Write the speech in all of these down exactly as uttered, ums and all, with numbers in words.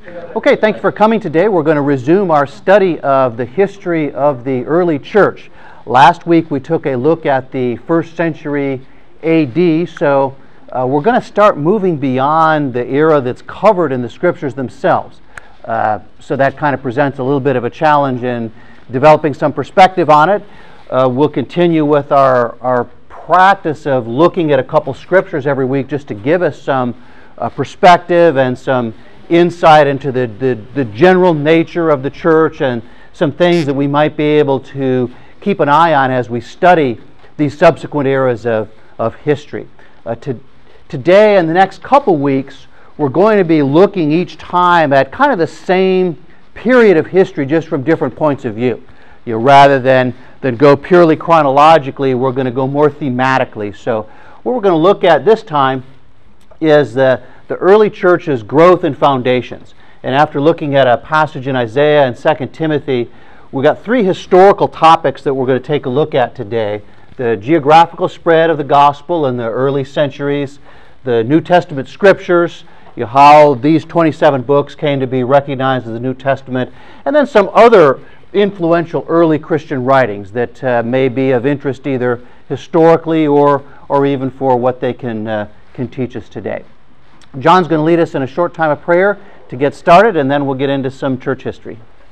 Okay, thank you for coming today. We're going to resume our study of the history of the early church. Last week we took a look at the first century A D, so uh, we're going to start moving beyond the era that's covered in the scriptures themselves. Uh, so that kind of presents a little bit of a challenge in developing some perspective on it. Uh, we'll continue with our, our practice of looking at a couple scriptures every week just to give us some uh, perspective and some insight into the, the, the general nature of the church and some things that we might be able to keep an eye on as we study these subsequent eras of, of history. Uh, to, today and the next couple weeks, we're going to be looking each time at kind of the same period of history just from different points of view. You know, rather than, than go purely chronologically, we're going to go more thematically. So what we're going to look at this time is the the early church's growth and foundations. And after looking at a passage in Isaiah and Second Timothy, we've got three historical topics that we're going to take a look at today. The geographical spread of the gospel in the early centuries, the New Testament scriptures, you know, how these twenty-seven books came to be recognized as the New Testament, and then some other influential early Christian writings that uh, may be of interest either historically or, or even for what they can, uh, can teach us today. John's going to lead us in a short time of prayer to get started, and then we'll get into some church history.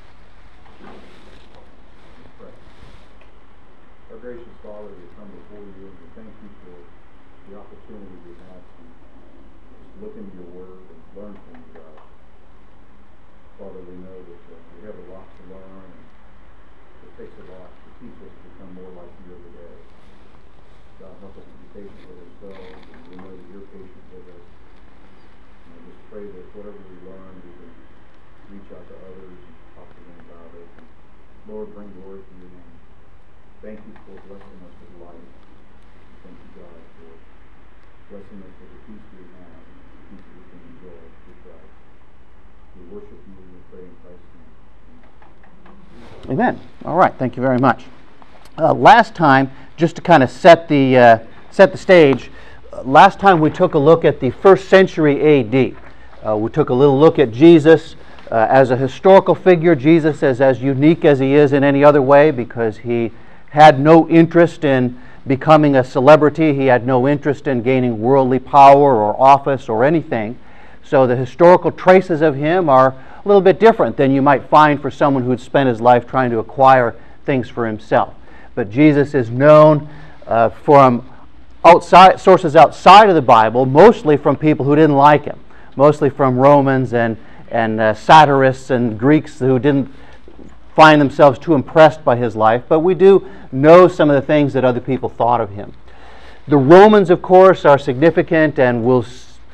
Our gracious Father, we come before you and we thank you for the opportunity we have to just look into your word and learn from you, God. Father, we know that uh, we have a lot to learn, and it takes a lot to teach us to become more like you every day. God, help us to be patient with ourselves, and we know that you're patient with us. Pray that whatever we learn, we can reach out to others and talk to them about it. And Lord, bring glory to your name. Thank you for blessing us with life. Thank you, God, for blessing us with the peace we have, the peace we can enjoy through Christ. We worship you and we pray in Christ's name. Amen. All right. Thank you very much. Uh, last time, just to kind of set the uh, set the stage, uh, last time we took a look at the first century A D. Uh, we took a little look at Jesus uh, as a historical figure. Jesus is as unique as he is in any other way because he had no interest in becoming a celebrity. He had no interest in gaining worldly power or office or anything. So the historical traces of him are a little bit different than you might find for someone who had spent his life trying to acquire things for himself. But Jesus is known uh, from outside sources outside of the Bible, mostly from people who didn't like him. Mostly from Romans and, and uh, satirists and Greeks who didn't find themselves too impressed by his life, but we do know some of the things that other people thought of him. The Romans, of course, are significant, and we'll,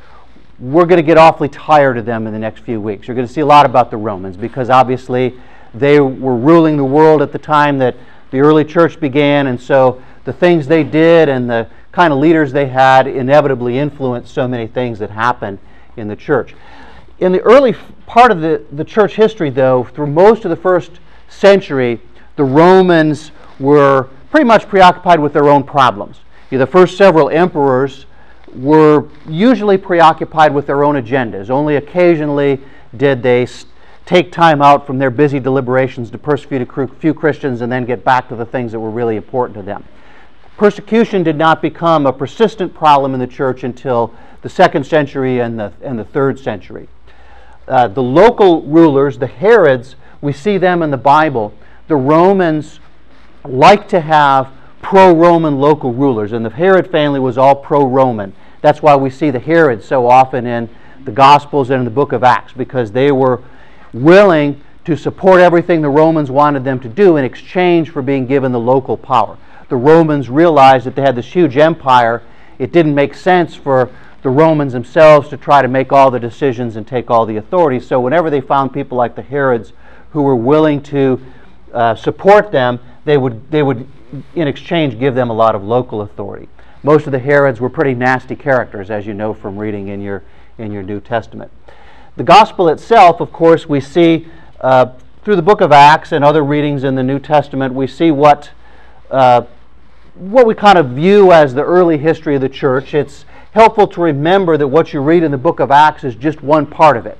we're going to get awfully tired of them in the next few weeks. You're going to see a lot about the Romans because obviously they were ruling the world at the time that the early church began, and so the things they did and the kind of leaders they had inevitably influenced so many things that happened in the church. In the early part of the, the church history, though, through most of the first century, the Romans were pretty much preoccupied with their own problems. You know, the first several emperors were usually preoccupied with their own agendas. Only occasionally did they take time out from their busy deliberations to persecute a few Christians and then get back to the things that were really important to them. Persecution did not become a persistent problem in the church until the second century and the, and the third century. Uh, the local rulers, the Herods, we see them in the Bible. The Romans like to have pro-Roman local rulers, and the Herod family was all pro-Roman. That's why we see the Herods so often in the Gospels and in the book of Acts, because they were willing to support everything the Romans wanted them to do in exchange for being given the local power. The Romans realized that they had this huge empire. It didn't make sense for the Romans themselves to try to make all the decisions and take all the authority. So whenever they found people like the Herods who were willing to uh, support them, they would, they would in exchange give them a lot of local authority. Most of the Herods were pretty nasty characters, as you know from reading in your, in your New Testament. The gospel itself, of course, we see uh, through the book of Acts and other readings in the New Testament, we see what, uh, what we kind of view as the early history of the church. It's helpful to remember that what you read in the book of Acts is just one part of it.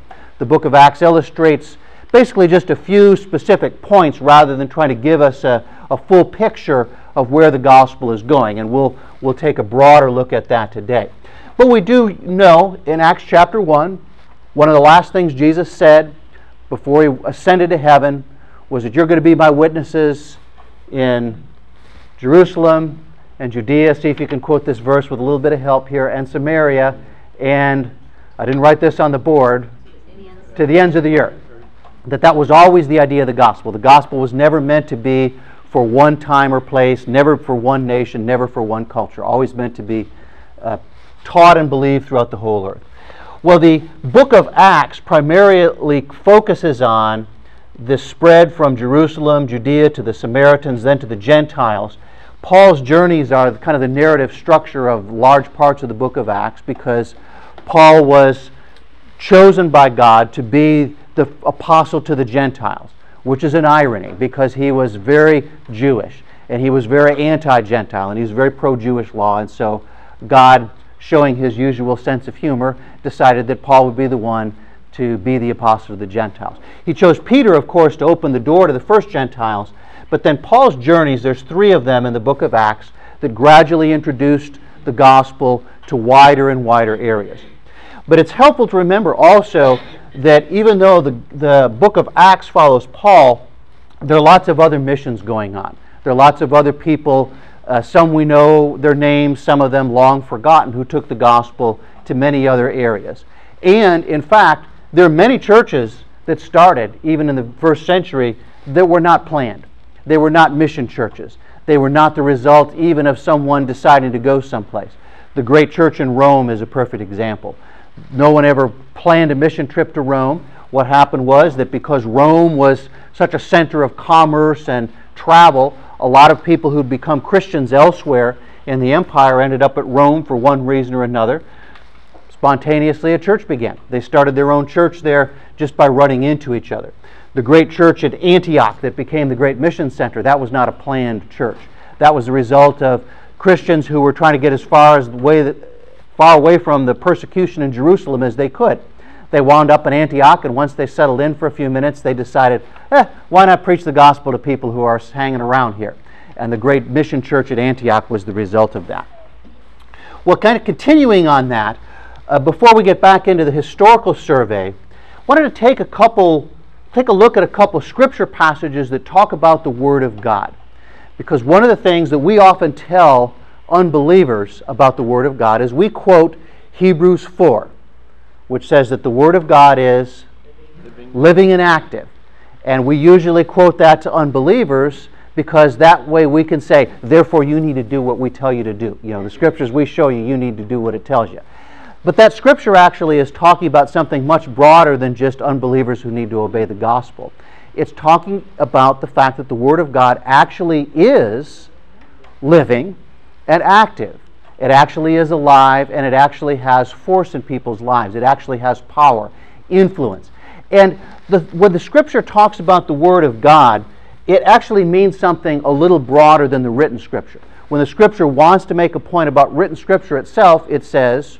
the book of Acts illustrates basically just a few specific points rather than trying to give us a, a full picture of where the gospel is going. And we'll, we'll take a broader look at that today. But we do know in Acts chapter one, one of the last things Jesus said before he ascended to heaven was that you're going to be my witnesses in Jerusalem and Judea. See if you can quote this verse with a little bit of help here. And Samaria, and I didn't write this on the board, to the ends of the earth. That that was always the idea of the gospel. The gospel was never meant to be for one time or place, never for one nation, never for one culture. Always meant to be uh, taught and believed throughout the whole earth. Well, the book of Acts primarily focuses on the spread from Jerusalem, Judea, to the Samaritans, then to the Gentiles. Paul's journeys are kind of the narrative structure of large parts of the book of Acts because Paul was chosen by God to be the apostle to the Gentiles, which is an irony because he was very Jewish and he was very anti-Gentile and he was very pro-Jewish law, and so God, showing his usual sense of humor, decided that Paul would be the one to be the apostle to the Gentiles. He chose Peter, of course, to open the door to the first Gentiles, but then Paul's journeys, there's three of them in the book of Acts that gradually introduced the gospel to wider and wider areas. But it's helpful to remember also that even though the, the book of Acts follows Paul, there are lots of other missions going on. There are lots of other people, uh, some we know their names, some of them long forgotten, who took the gospel to many other areas. And in fact, there are many churches that started, even in the first century, that were not planned. They were not mission churches. They were not the result even of someone deciding to go someplace. The great church in Rome is a perfect example. No one ever planned a mission trip to Rome. What happened was that because Rome was such a center of commerce and travel, a lot of people who'd become Christians elsewhere in the empire ended up at Rome for one reason or another. Spontaneously, a church began. They started their own church there just by running into each other. The great church at Antioch that became the great mission center, that was not a planned church. That was the result of Christians who were trying to get as far as the way that far away from the persecution in Jerusalem as they could. They wound up in Antioch, and once they settled in for a few minutes, they decided, eh, why not preach the gospel to people who are hanging around here? And the great mission church at Antioch was the result of that. Well, kind of continuing on that, uh, before we get back into the historical survey, I wanted to take a couple, take a look at a couple scripture passages that talk about the Word of God. Because one of the things that we often tell unbelievers about the Word of God is we quote Hebrews four, which says that the Word of God is living, living and active. And we usually quote that to unbelievers because that way we can say, therefore you need to do what we tell you to do. You know, the scriptures we show you, you need to do what it tells you. But that scripture actually is talking about something much broader than just unbelievers who need to obey the gospel. It's talking about the fact that the Word of God actually is living and active. It actually is alive, and it actually has force in people's lives. It actually has power, influence. And the, when the Scripture talks about the Word of God, it actually means something a little broader than the written Scripture. When the Scripture wants to make a point about written Scripture itself, it says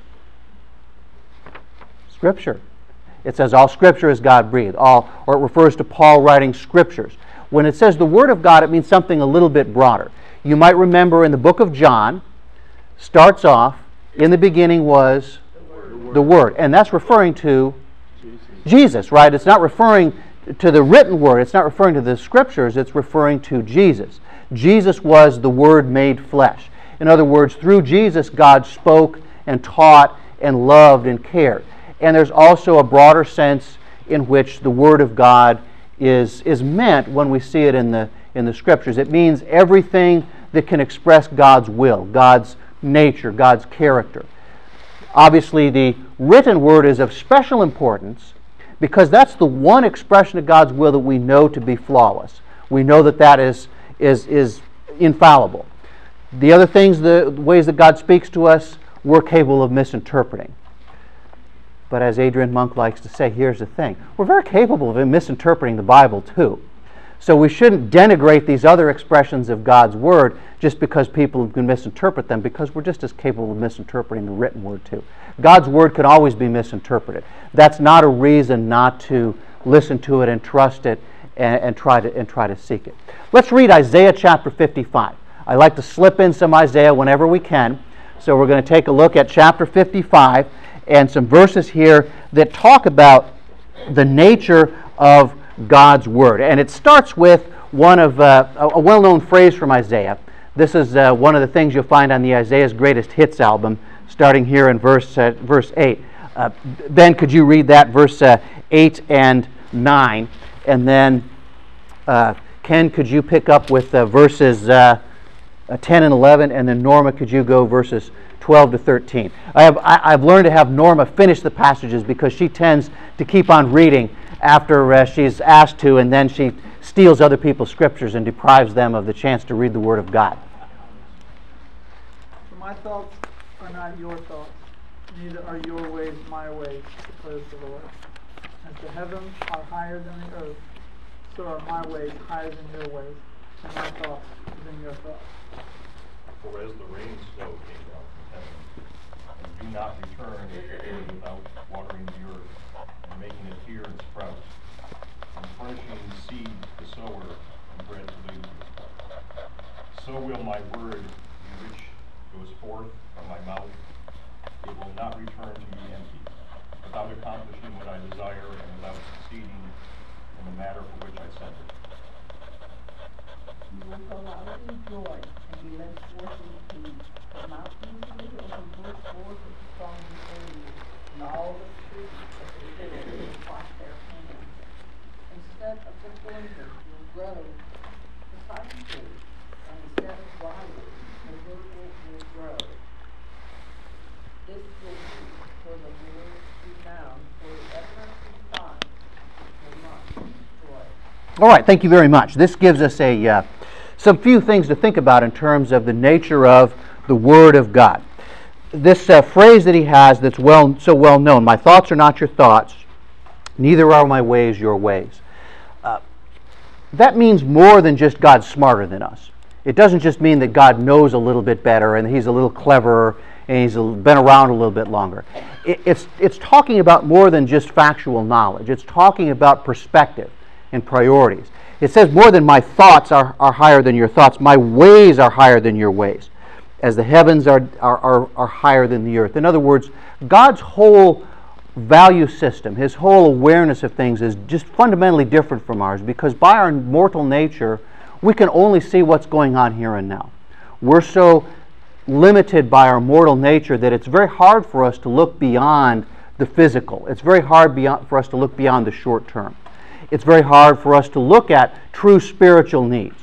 Scripture. It says all Scripture is God-breathed, all, or it refers to Paul writing Scriptures. When it says the Word of God, it means something a little bit broader. You might remember in the book of John, starts off, in the beginning was the Word, the Word. And that's referring to Jesus. Jesus, right? It's not referring to the written Word. It's not referring to the Scriptures. It's referring to Jesus. Jesus was the Word made flesh. In other words, through Jesus, God spoke and taught and loved and cared. And there's also a broader sense in which the Word of God is, is meant when we see it in the in the Scriptures. It means everything that can express God's will, God's nature, God's character. Obviously, the written Word is of special importance because that's the one expression of God's will that we know to be flawless. We know that that is, is, is infallible. The other things, the ways that God speaks to us, we're capable of misinterpreting. But as Adrian Monk likes to say, here's the thing. We're very capable of misinterpreting the Bible too. So we shouldn't denigrate these other expressions of God's Word just because people can misinterpret them, because we're just as capable of misinterpreting the written Word too. God's Word can always be misinterpreted. That's not a reason not to listen to it and trust it and, and try to and try to seek it. Let's read Isaiah chapter fifty-five. I like to slip in some Isaiah whenever we can. So we're going to take a look at chapter fifty-five and some verses here that talk about the nature of God's Word. And it starts with one of uh, a well-known phrase from Isaiah. This is uh, one of the things you'll find on the Isaiah's Greatest Hits album, starting here in verse uh, verse eight. Uh, Ben, could you read that, verse uh, eight and nine? And then, uh, Ken, could you pick up with uh, verses uh, uh, ten and eleven? And then, Norma, could you go verses twelve to thirteen? I have, I, I've learned to have Norma finish the passages because she tends to keep on reading after uh, she's asked to, and then she steals other people's scriptures and deprives them of the chance to read the Word of God. For my thoughts are not your thoughts, neither are your ways my ways, declares the Lord. As the heavens are higher than the earth, so are my ways higher than your ways, and my thoughts than your thoughts. For as the rain and snow came down from heaven, and do not return without watering the earth, and making it hear and sprout, and furnishing seed to the sower and bread to the eater, so will my word be which goes forth from my mouth. It will not return to me empty, without accomplishing what I desire and without succeeding in the matter for which I sent it. You will go out in joy and be led forth in peace. The mountains and the hills will burst forth with a song before you, and all the trees of the field will clap their hands. Instead of the thorns will grow the cypress tree, and instead of briars, the myrtle will grow. This will be for the Lord's renown, for the everlasting God will not destroy. All right, thank you very much. This gives us a uh, some few things to think about in terms of the nature of the Word of God. This uh, phrase that he has that's well so well known, my thoughts are not your thoughts, neither are my ways your ways. Uh, that means more than just God's smarter than us. It doesn't just mean that God knows a little bit better and he's a little cleverer and he's been around a little bit longer. It, it's, it's talking about more than just factual knowledge. It's talking about perspective and priorities. It says more than my thoughts are, are higher than your thoughts, my ways are higher than your ways, as the heavens are, are, are, are higher than the earth. In other words, God's whole value system, his whole awareness of things is just fundamentally different from ours, because by our mortal nature, we can only see what's going on here and now. We're so limited by our mortal nature that it's very hard for us to look beyond the physical. It's very hard beyond, for us to look beyond the short term. It's very hard for us to look at true spiritual needs.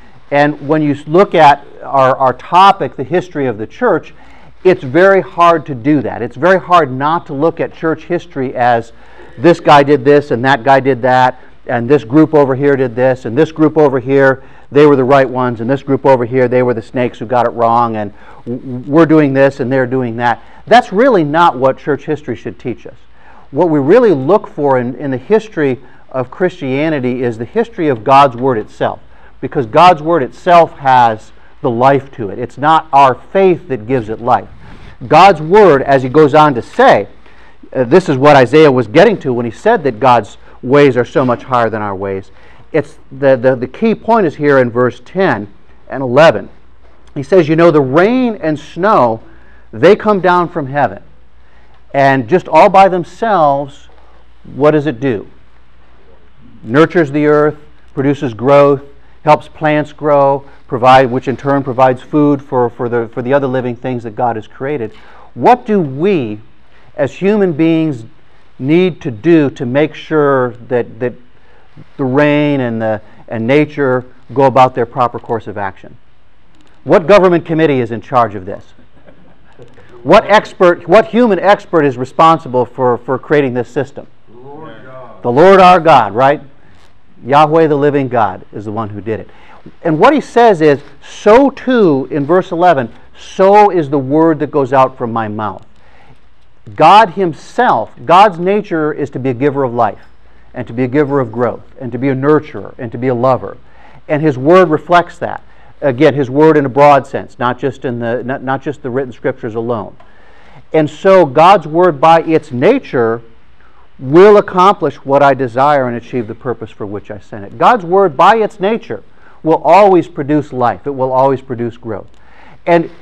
And when you look at our, our topic, the history of the church, it's very hard to do that. It's very hard not to look at church history as this guy did this and that guy did that, and this group over here did this, and this group over here, they were the right ones, and this group over here, they were the snakes who got it wrong, and we're doing this and they're doing that. That's really not what church history should teach us. What we really look for in, in the history of Christianity is the history of God's Word itself, because God's Word itself has the life to it. It's not our faith that gives it life. God's Word, as he goes on to say, uh, this is what Isaiah was getting to when he said that God's ways are so much higher than our ways. It's the, the, the key point is here in verse ten and eleven. He says, you know, the rain and snow, they come down from heaven. And just all by themselves, what does it do? Nurtures the earth, produces growth, helps plants grow, provide, which in turn provides food for, for, the, for the other living things that God has created. What do we, as human beings, need to do to make sure that, that the rain and, the, and nature go about their proper course of action? What government committee is in charge of this? What expert, what human expert is responsible for, for creating this system? Lord God. The Lord our God, right? Yahweh the living God is the one who did it. And what he says is, so too, in verse eleven, so is the word that goes out from my mouth. God himself, God's nature is to be a giver of life. and to be a giver of growth, and to be a nurturer, and to be a lover. And His Word reflects that. Again, His Word in a broad sense, not just in the not, not just the written Scriptures alone. And so God's Word, by its nature, will accomplish what I desire and achieve the purpose for which I sent it. God's Word, by its nature, will always produce life. It will always produce growth. And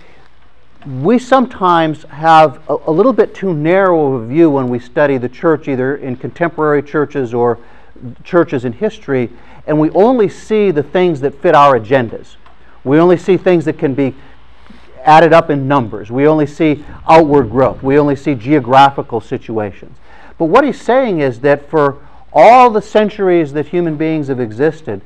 we sometimes have a, a little bit too narrow of a view when we study the church, either in contemporary churches or churches in history, and we only see the things that fit our agendas. We only see things that can be added up in numbers. We only see outward growth. We only see geographical situations. But what he's saying is that for all the centuries that human beings have existed,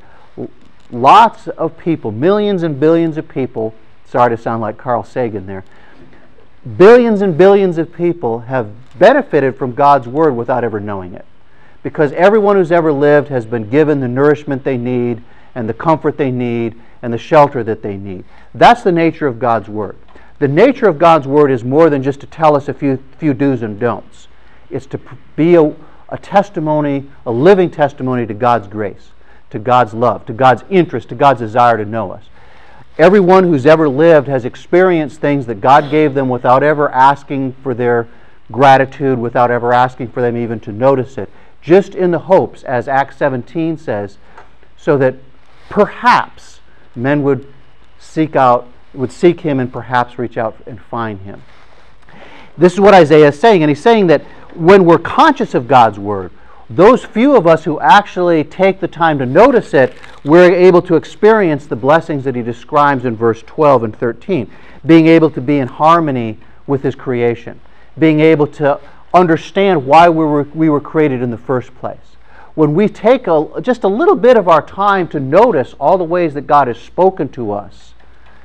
lots of people, millions and billions of people, sorry to sound like Carl Sagan there, billions and billions of people have benefited from God's Word without ever knowing it. Because everyone who's ever lived has been given the nourishment they need, and the comfort they need, and the shelter that they need. That's the nature of God's Word. The nature of God's Word is more than just to tell us a few, few do's and don'ts. It's to be a, a testimony, a living testimony to God's grace, to God's love, to God's interest, to God's desire to know us. Everyone who's ever lived has experienced things that God gave them without ever asking for their gratitude, without ever asking for them even to notice it, just in the hopes, as Acts seventeen says, so that perhaps men would seek out, would seek Him and perhaps reach out and find Him. This is what Isaiah is saying, and he's saying that when we're conscious of God's Word, those few of us who actually take the time to notice it, we're able to experience the blessings that he describes in verse twelve and thirteen. Being able to be in harmony with His creation. Being able to understand why we were, we were created in the first place. When we take a, just a little bit of our time to notice all the ways that God has spoken to us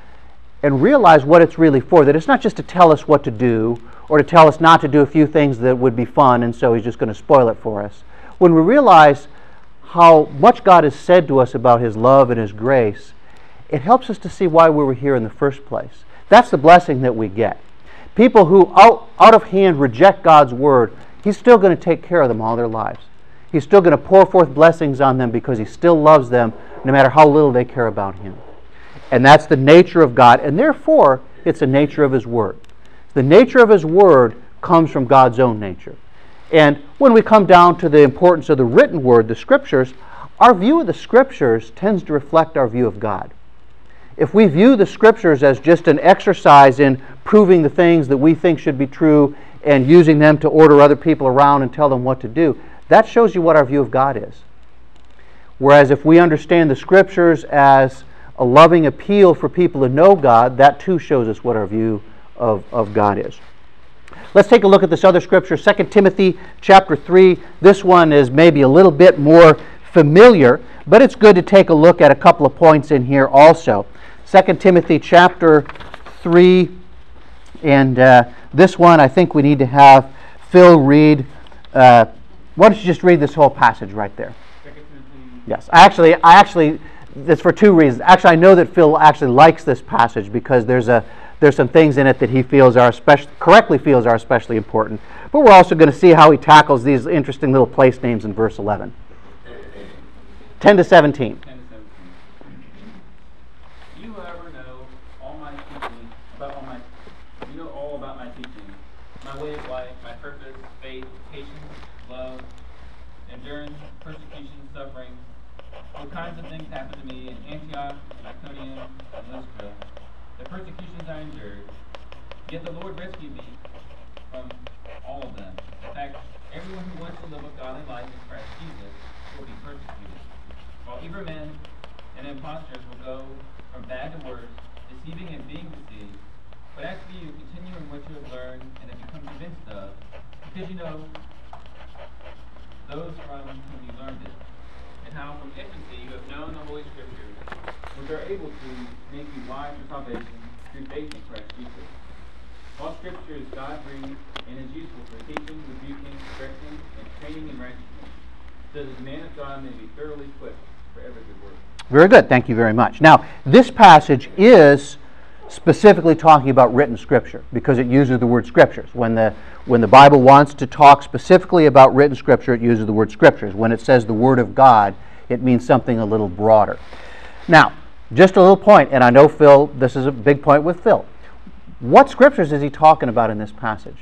and realize what it's really for, that it's not just to tell us what to do or to tell us not to do a few things that would be fun and so He's just going to spoil it for us. When we realize how much God has said to us about His love and His grace, it helps us to see why we were here in the first place. That's the blessing that we get. People who out, out of hand reject God's Word, He's still going to take care of them all their lives. He's still going to pour forth blessings on them because He still loves them no matter how little they care about Him. And that's the nature of God, and therefore it's the nature of His Word. The nature of His Word comes from God's own nature. And when we come down to the importance of the written Word, the Scriptures, our view of the Scriptures tends to reflect our view of God. If we view the Scriptures as just an exercise in proving the things that we think should be true and using them to order other people around and tell them what to do, that shows you what our view of God is. Whereas if we understand the Scriptures as a loving appeal for people to know God, that too shows us what our view of, of God is. Let's take a look at this other scripture, Second Timothy chapter three. This one is maybe a little bit more familiar, but it's good to take a look at a couple of points in here also. Second Timothy chapter three, and uh, this one I think we need to have Phil read. Uh, why don't you just read this whole passage right there? Yes, actually, I actually, it's for two reasons. Actually, I know that Phil actually likes this passage because there's a there's some things in it that he feels are especially, correctly feels are especially important. But we're also going to see how he tackles these interesting little place names in verse eleven. ten to seventeen. ten to seventeen. You, however, know all my teaching about all my you know all about my teaching, my way of life, my purpose, faith, patience, love, endurance, persecution, suffering. All kinds of things happened to me in Antioch, Iconium, and Lystra. The persecutions I endured, yet the Lord rescued me from all of them. In fact, everyone who wants to live a godly life in Christ Jesus will be persecuted, while evil men and impostors will go from bad to worse, deceiving and being deceived. But as for you, continue in what you have learned and have become convinced of, because you know those from whom you learned it, and how from infancy you have known the Holy Scriptures, which are able to make you wise for salvation through faith in Christ Jesus. All Scripture is God-breathed and is useful for teaching, rebuking, correcting, and training in righteousness, so that the man of God may be thoroughly equipped for every good work. Very good. Thank you very much. Now, this passage is specifically talking about written Scripture because it uses the word Scriptures. When the, when the Bible wants to talk specifically about written Scripture, it uses the word Scriptures. When it says the Word of God, it means something a little broader. Now, just a little point, and I know Phil, this is a big point with Phil. What Scriptures is he talking about in this passage?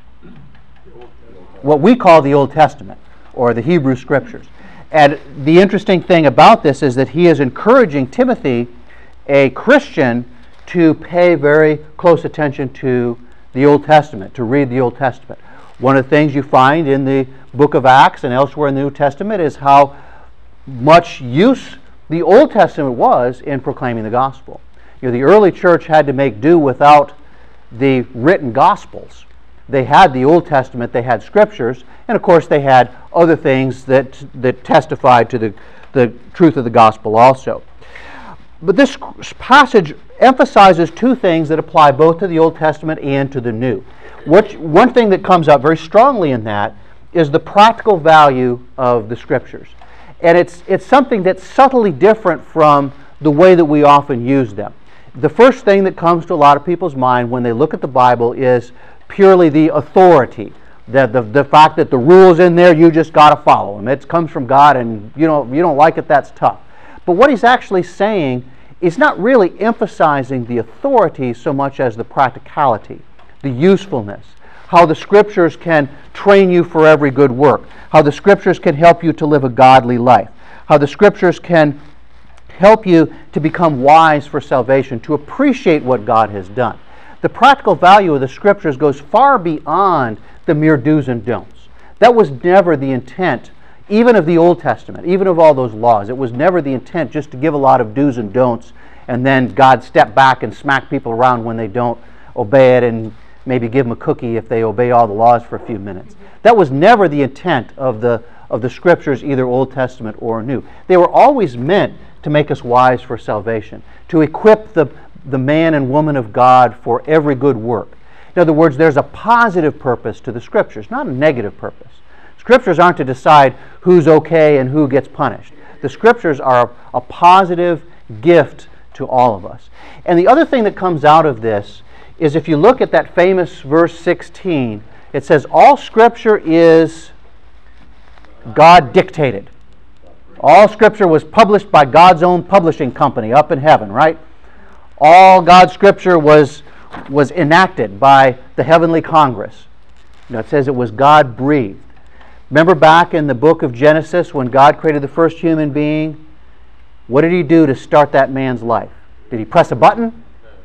What we call the Old Testament, or the Hebrew Scriptures. And the interesting thing about this is that he is encouraging Timothy, a Christian, to pay very close attention to the Old Testament, to read the Old Testament. One of the things you find in the book of Acts and elsewhere in the New Testament is how much use the Old Testament was in proclaiming the gospel. You know, the early church had to make do without the written Gospels. They had the Old Testament, they had Scriptures, and of course they had other things that, that testified to the, the truth of the gospel also. But this passage emphasizes two things that apply both to the Old Testament and to the New. What, one thing that comes up very strongly in that is the practical value of the Scriptures. And it's, it's something that's subtly different from the way that we often use them. The first thing that comes to a lot of people's mind when they look at the Bible is purely the authority. The, the, the fact that the rules in there, you just got to follow them. It comes from God, and you know, you don't like it, that's tough. But what he's actually saying is not really emphasizing the authority so much as the practicality, the usefulness, how the Scriptures can train you for every good work, how the Scriptures can help you to live a godly life, how the Scriptures can help you to become wise for salvation, to appreciate what God has done. The practical value of the Scriptures goes far beyond the mere do's and don'ts. That was never the intent, even of the Old Testament, even of all those laws. It was never the intent just to give a lot of do's and don'ts and then God step back and smack people around when they don't obey it and maybe give them a cookie if they obey all the laws for a few minutes. That was never the intent of the, of the Scriptures, either Old Testament or New. They were always meant to make us wise for salvation, to equip the, the man and woman of God for every good work. In other words, there's a positive purpose to the Scriptures, not a negative purpose. Scriptures aren't to decide who's okay and who gets punished. The Scriptures are a positive gift to all of us. And the other thing that comes out of this is if you look at that famous verse sixteen, it says, all Scripture is God dictated. All Scripture was published by God's own publishing company up in heaven, right? All God's Scripture was was enacted by the heavenly Congress. You know, it says it was God-breathed. Remember back in the book of Genesis when God created the first human being? What did he do to start that man's life? Did he press a button?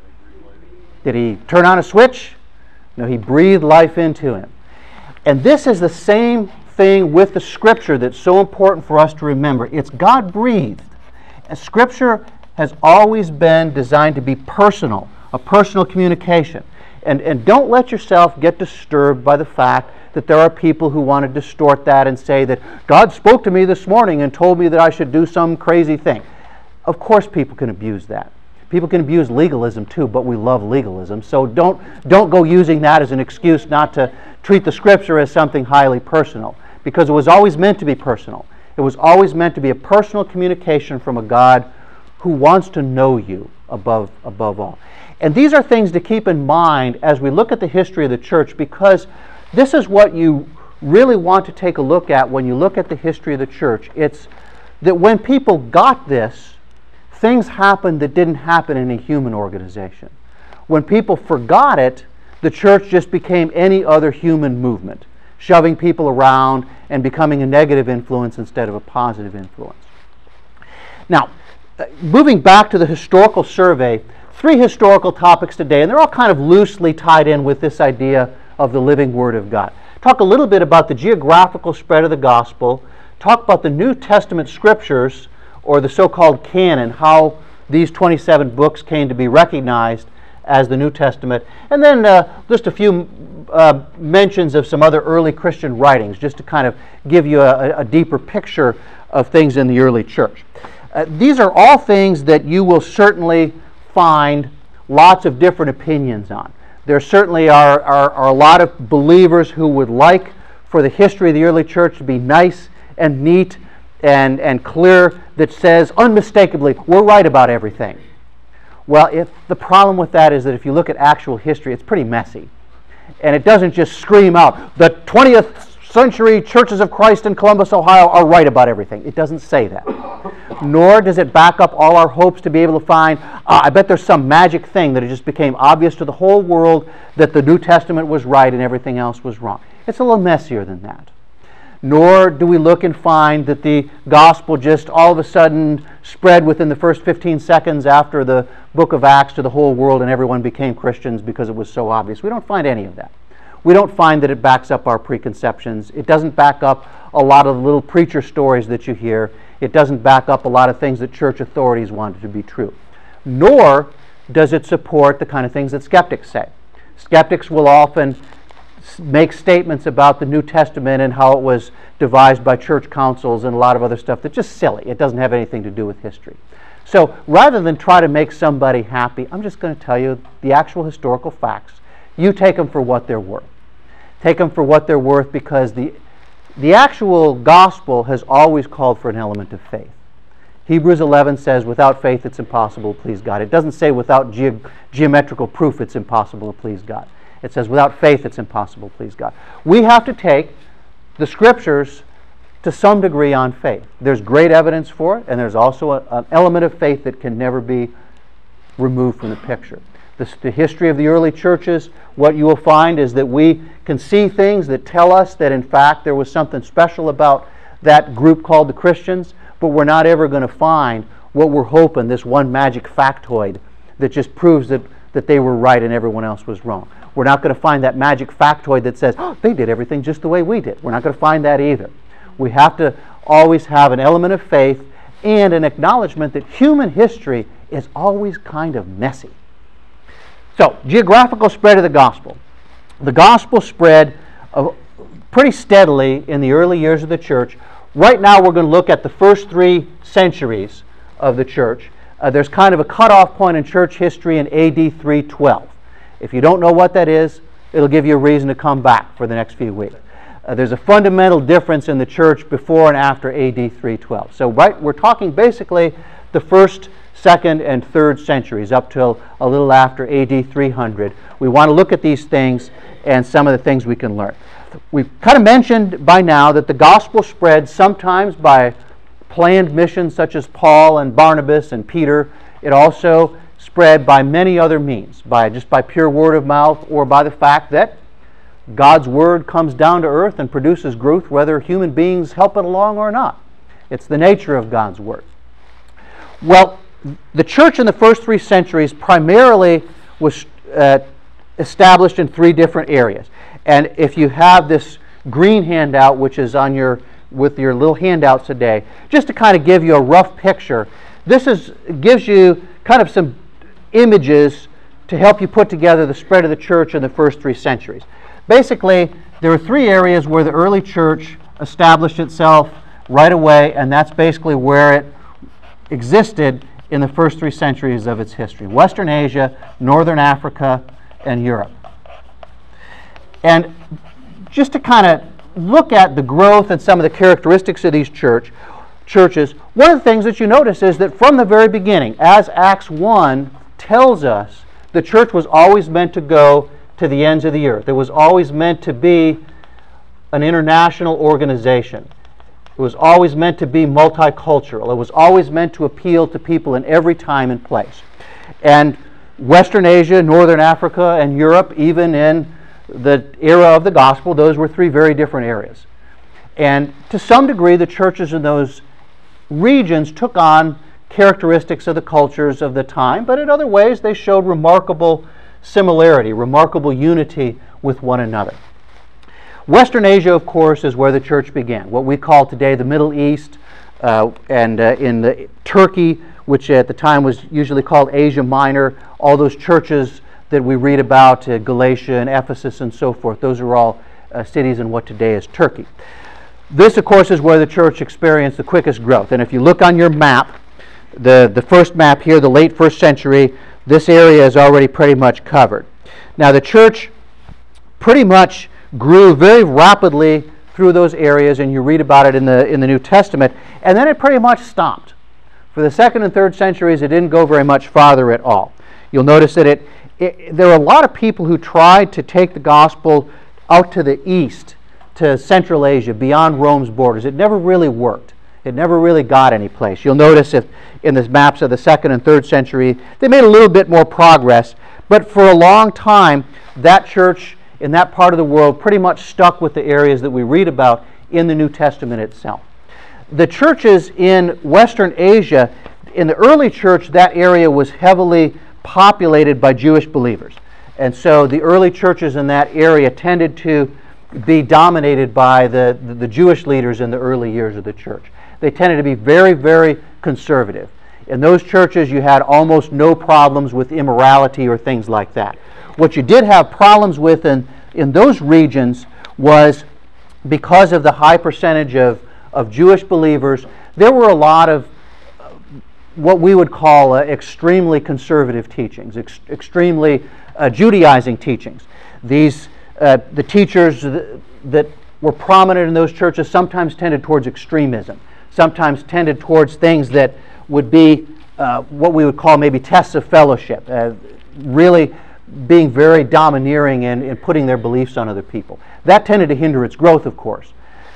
Did he turn on a switch? No, he breathed life into him. And this is the same thing with the Scripture that's so important for us to remember. It's God-breathed. And Scripture has always been designed to be personal, a personal communication. And, and don't let yourself get disturbed by the fact that there are people who want to distort that and say that God spoke to me this morning and told me that I should do some crazy thing. Of course people can abuse that. People can abuse legalism too, but we love legalism. So don't, don't go using that as an excuse not to treat the Scripture as something highly personal, because it was always meant to be personal. It was always meant to be a personal communication from a God who wants to know you above, above all. And these are things to keep in mind as we look at the history of the church, because this is what you really want to take a look at when you look at the history of the church. It's that when people got this, things happened that didn't happen in a human organization. When people forgot it, the church just became any other human movement, shoving people around and becoming a negative influence instead of a positive influence. Now, moving back to the historical survey, three historical topics today, and they're all kind of loosely tied in with this idea of the living Word of God. Talk a little bit about the geographical spread of the gospel, talk about the New Testament Scriptures, or the so-called canon, how these twenty-seven books came to be recognized as the New Testament, and then uh, just a few uh, mentions of some other early Christian writings, just to kind of give you a, a deeper picture of things in the early church. Uh, these are all things that you will certainly find lots of different opinions on. There certainly are, are, are a lot of believers who would like for the history of the early church to be nice and neat and, and clear, that says unmistakably, we're right about everything. Well, if the problem with that is that if you look at actual history, it's pretty messy. And it doesn't just scream out, the twentieth century Churches of Christ in Columbus, Ohio are right about everything. It doesn't say that. Nor does it back up all our hopes to be able to find, uh, I bet there's some magic thing that it just became obvious to the whole world that the New Testament was right and everything else was wrong. It's a little messier than that. Nor do we look and find that the gospel just all of a sudden spread within the first fifteen seconds after the book of Acts to the whole world and everyone became Christians because it was so obvious. We don't find any of that. We don't find that it backs up our preconceptions. It doesn't back up a lot of the little preacher stories that you hear. It doesn't back up a lot of things that church authorities wanted to be true. Nor does it support the kind of things that skeptics say. Skeptics will often make statements about the New Testament and how it was devised by church councils and a lot of other stuff that's just silly. It doesn't have anything to do with history. So rather than try to make somebody happy, I'm just going to tell you the actual historical facts. You take them for what they're worth. Take them for what they're worth because the, the actual gospel has always called for an element of faith. Hebrews eleven says, without faith it's impossible to please God. It doesn't say without ge- geometrical proof it's impossible to please God. It says without faith it's impossible to please God. We have to take the Scriptures to some degree on faith. There's great evidence for it, and there's also a, an element of faith that can never be removed from the picture. The, the history of the early churches, what you will find is that we can see things that tell us that in fact there was something special about that group called the Christians, but we're not ever going to find what we're hoping, this one magic factoid that just proves that, that they were right and everyone else was wrong. We're not going to find that magic factoid that says, oh, they did everything just the way we did. We're not going to find that either. We have to always have an element of faith and an acknowledgement that human history is always kind of messy. So, geographical spread of the gospel. The gospel spread uh, pretty steadily in the early years of the church. Right now we're going to look at the first three centuries of the church. Uh, there's kind of a cutoff point in church history in A D three twelve. If you don't know what that is, it'll give you a reason to come back for the next few weeks. Uh, there's a fundamental difference in the church before and after A D three twelve. So right, we're talking basically the first, second, and third centuries up till a little after A D three hundred. We want to look at these things and some of the things we can learn. We've kind of mentioned by now that the gospel spread sometimes by planned missions such as Paul and Barnabas and Peter. It also spread by many other means, by just by pure word of mouth or by the fact that God's word comes down to earth and produces growth whether human beings help it along or not. It's the nature of God's word. Well, the church in the first three centuries primarily was uh, established in three different areas. And if you have this green handout, which is on your with your little handouts today, just to kind of give you a rough picture, this is gives you kind of some images to help you put together the spread of the church in the first three centuries. Basically, there are three areas where the early church established itself right away, and that's basically where it existed in the first three centuries of its history. Western Asia, Northern Africa, and Europe. And just to kind of look at the growth and some of the characteristics of these church churches, one of the things that you notice is that from the very beginning, as Acts one tells us, the church was always meant to go to the ends of the earth. It was always meant to be an international organization. It was always meant to be multicultural. It was always meant to appeal to people in every time and place. And Western Asia, Northern Africa, and Europe, even in the era of the gospel, those were three very different areas. And to some degree, the churches in those regions took on characteristics of the cultures of the time, but in other ways they showed remarkable similarity, remarkable unity with one another. Western Asia, of course, is where the church began, what we call today the Middle East, uh, and uh, in the Turkey, which at the time was usually called Asia Minor, all those churches that we read about, uh, Galatia and Ephesus and so forth, those are all uh, cities in what today is Turkey. This, of course, is where the church experienced the quickest growth. And if you look on your map, the, the first map here, the late first century, this area is already pretty much covered. Now, the church pretty much grew very rapidly through those areas, and you read about it in the in the New Testament, and then it pretty much stopped. For the second and third centuries, it didn't go very much farther at all. You'll notice that it, it there were a lot of people who tried to take the gospel out to the east, to Central Asia, beyond Rome's borders. It never really worked. It never really got any place. You'll notice if in the maps of the second and third century, they made a little bit more progress, but for a long time, that church in that part of the world pretty much stuck with the areas that we read about in the New Testament itself. The churches in Western Asia, in the early church, that area was heavily populated by Jewish believers. And so the early churches in that area tended to be dominated by the, the, the Jewish leaders in the early years of the church. They tended to be very, very conservative. In those churches, you had almost no problems with immorality or things like that. What you did have problems with in, in those regions was because of the high percentage of, of Jewish believers, there were a lot of uh, what we would call uh, extremely conservative teachings, ex- extremely uh, Judaizing teachings. These uh, the teachers th- that were prominent in those churches sometimes tended towards extremism, sometimes tended towards things that would be uh, what we would call maybe tests of fellowship, uh, really being very domineering and, and putting their beliefs on other people. That tended to hinder its growth, of course.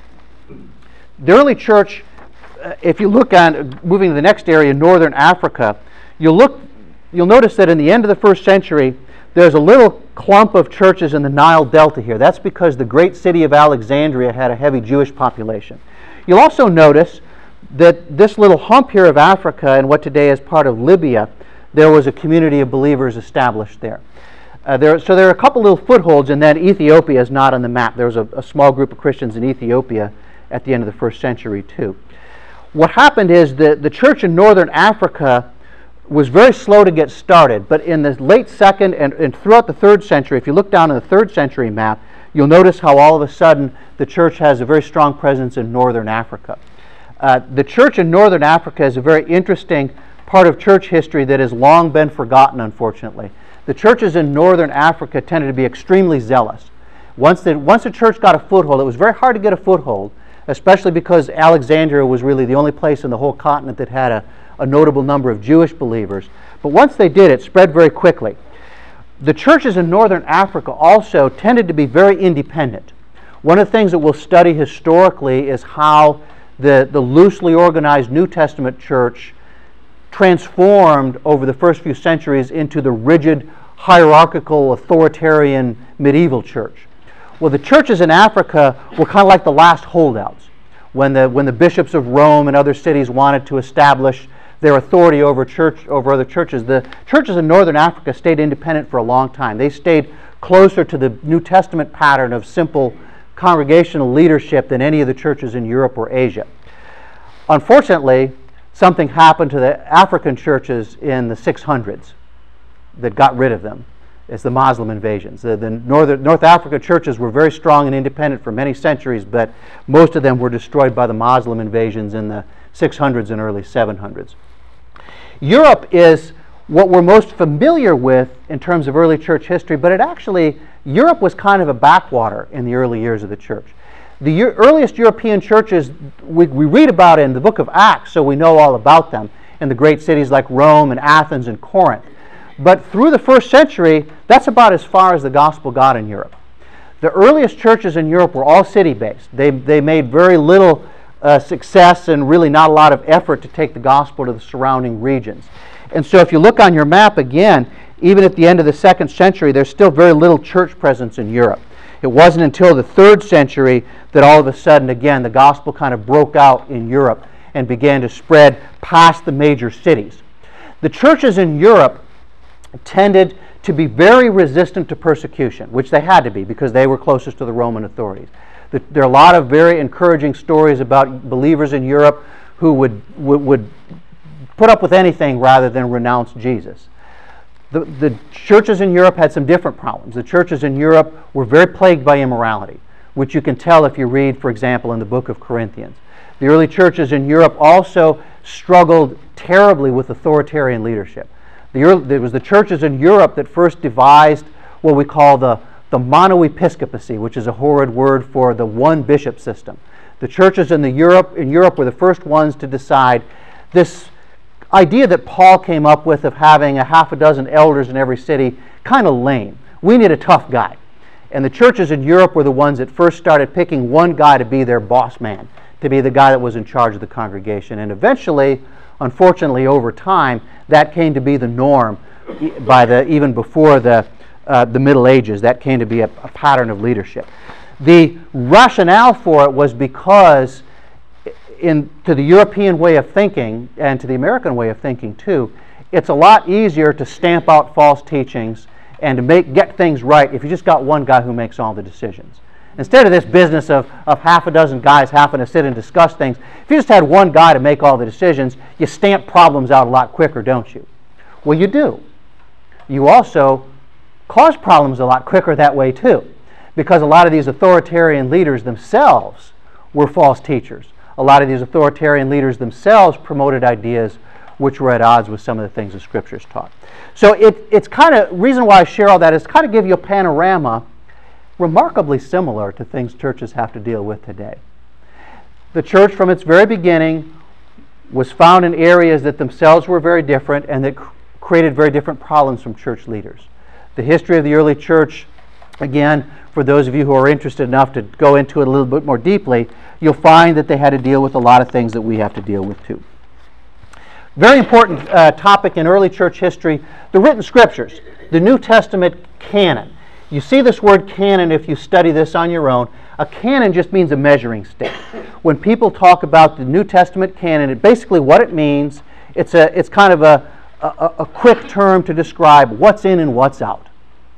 The early church, uh, if you look on, moving to the next area, Northern Africa, you'll look, you'll notice that in the end of the first century, there's a little clump of churches in the Nile Delta here. That's because the great city of Alexandria had a heavy Jewish population. You'll also notice that this little hump here of Africa and what today is part of Libya, there was a community of believers established there. Uh, there so there are a couple little footholds, and then Ethiopia is not on the map. There was a, a small group of Christians in Ethiopia at the end of the first century too. What happened is that the church in Northern Africa was very slow to get started, but in the late second and, and throughout the third century, if you look down in the third century map, you'll notice how all of a sudden the church has a very strong presence in Northern Africa. Uh, the church in Northern Africa is a very interesting part of church history that has long been forgotten, unfortunately. The churches in Northern Africa tended to be extremely zealous. Once the, once a church got a foothold, it was very hard to get a foothold, especially because Alexandria was really the only place in the whole continent that had a, a notable number of Jewish believers. But once they did, it spread very quickly. The churches in Northern Africa also tended to be very independent. One of the things that we'll study historically is how the, the loosely organized New Testament church transformed over the first few centuries into the rigid, hierarchical, authoritarian medieval church. Well, the churches in Africa were kind of like the last holdouts. When the, when the bishops of Rome and other cities wanted to establish their authority over church over other churches, the churches in Northern Africa stayed independent for a long time. They stayed closer to the New Testament pattern of simple congregational leadership than any of the churches in Europe or Asia. Unfortunately, something happened to the African churches in the six hundreds that got rid of them. It's the Muslim invasions. The, the North, North African churches were very strong and independent for many centuries, but most of them were destroyed by the Muslim invasions in the six hundreds and early seven hundreds. Europe is what we're most familiar with in terms of early church history, but it actually, Europe was kind of a backwater in the early years of the church. The Euro- earliest European churches we, we read about in the book of Acts, so we know all about them, in the great cities like Rome and Athens and Corinth. But through the first century, that's about as far as the gospel got in Europe. The earliest churches in Europe were all city-based. They, they made very little uh, success and really not a lot of effort to take the gospel to the surrounding regions. And so if you look on your map again, even at the end of the second century, there's still very little church presence in Europe. It wasn't until the third century that all of a sudden, again, the gospel kind of broke out in Europe and began to spread past the major cities. The churches in Europe tended to be very resistant to persecution, which they had to be because they were closest to the Roman authorities. The, there are a lot of very encouraging stories about believers in Europe who would, would, would put up with anything rather than renounce Jesus. The, the churches in Europe had some different problems. The churches in Europe were very plagued by immorality, which you can tell if you read, for example, in the book of Corinthians. The early churches in Europe also struggled terribly with authoritarian leadership. The early, it was the churches in Europe that first devised what we call the, the monoepiscopacy, which is a horrid word for the one bishop system. The churches in, the Europe, in Europe were the first ones to decide this idea that Paul came up with of having a half a dozen elders in every city, kind of lame. We need a tough guy. And the churches in Europe were the ones that first started picking one guy to be their boss man, to be the guy that was in charge of the congregation. And eventually, unfortunately, over time, that came to be the norm by the even before the, uh, the Middle Ages. That came to be a, a pattern of leadership. The rationale for it was because in to the European way of thinking, and to the American way of thinking too, it's a lot easier to stamp out false teachings and to make get things right if you just got one guy who makes all the decisions. Instead of this business of, of half a dozen guys having to sit and discuss things, if you just had one guy to make all the decisions, you stamp problems out a lot quicker, don't you? Well, you do. You also cause problems a lot quicker that way too, because a lot of these authoritarian leaders themselves were false teachers. A lot of these authoritarian leaders themselves promoted ideas which were at odds with some of the things the Scriptures taught. So it, it's kind of, reason why I share all that is to kind of give you a panorama remarkably similar to things churches have to deal with today. The church from its very beginning was found in areas that themselves were very different and that cr- created very different problems from church leaders. The history of the early church, again, for those of you who are interested enough to go into it a little bit more deeply, you'll find that they had to deal with a lot of things that we have to deal with too. Very important uh, topic in early church history, the written scriptures, the New Testament canon. You see this word canon if you study this on your own. A canon just means a measuring stick. When people talk about the New Testament canon, it basically what it means, it's a it's kind of a, a, a quick term to describe what's in and what's out.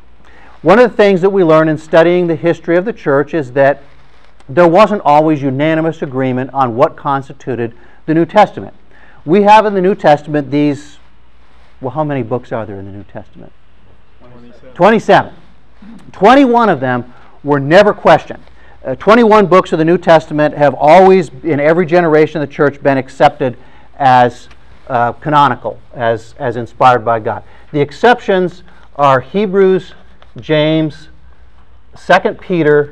One of the things that we learn in studying the history of the church is that there wasn't always unanimous agreement on what constituted the New Testament. We have in the New Testament these, well, how many books are there in the New Testament? twenty-seven. twenty-seven. twenty-one of them were never questioned. Uh, twenty-one books of the New Testament have always, in every generation of the church, been accepted as uh, canonical, as, as inspired by God. The exceptions are Hebrews, James, Second Peter,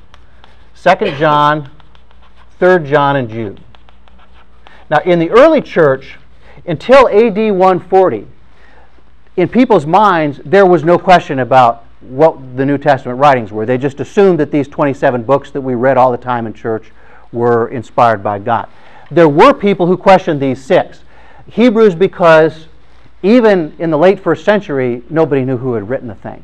Second John, Third John, and Jude. Now, in the early church, until A D one forty, in people's minds, there was no question about what the New Testament writings were. They just assumed that these twenty-seven books that we read all the time in church were inspired by God. There were people who questioned these six. Hebrews, because even in the late first century, nobody knew who had written the thing.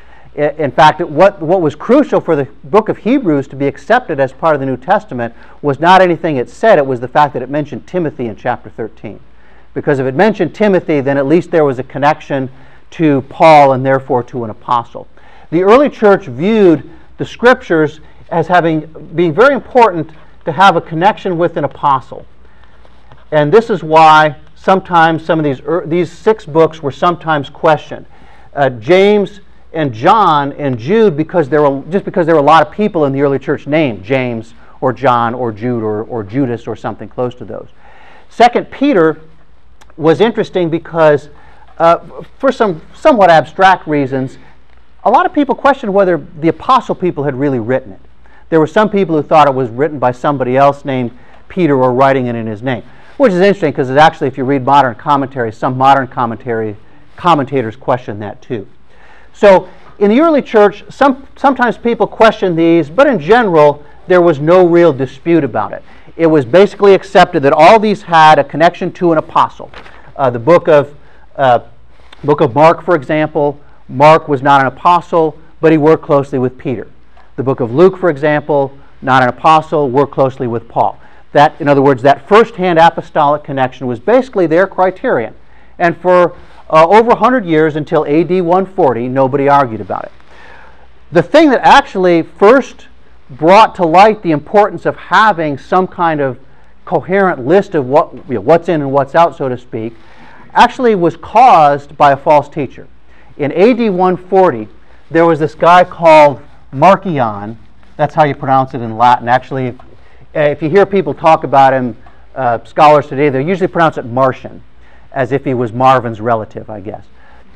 In fact, what, what was crucial for the book of Hebrews to be accepted as part of the New Testament was not anything it said, it was the fact that it mentioned Timothy in chapter thirteen. Because if it mentioned Timothy, then at least there was a connection to Paul and therefore to an apostle. The early church viewed the Scriptures as having being very important to have a connection with an apostle. And this is why sometimes some of these, these six books were sometimes questioned. Uh, James and John and Jude, because there were just because there were a lot of people in the early church named James or John or Jude or, or Judas or something close to those. Second Peter was interesting because uh, for some somewhat abstract reasons, a lot of people questioned whether the apostle people had really written it. There were some people who thought it was written by somebody else named Peter or writing it in his name, which is interesting because actually if you read modern commentaries, some modern commentary commentators question that too. So in the early church, some, sometimes people question these, but in general, there was no real dispute about it. It was basically accepted that all these had a connection to an apostle. Uh, the book of, uh, book of Mark, for example, Mark was not an apostle, but he worked closely with Peter. The book of Luke, for example, not an apostle, worked closely with Paul. That, in other words, that first-hand apostolic connection was basically their criterion. And for Uh, over one hundred years, until A D one forty, nobody argued about it. The thing that actually first brought to light the importance of having some kind of coherent list of what, you know, what's in and what's out, so to speak, actually was caused by a false teacher. In A D one forty, there was this guy called Marcion. That's how you pronounce it in Latin. Actually, if, if you hear people talk about him, uh, scholars today, they usually pronounce it Martian, as if he was Marvin's relative, I guess.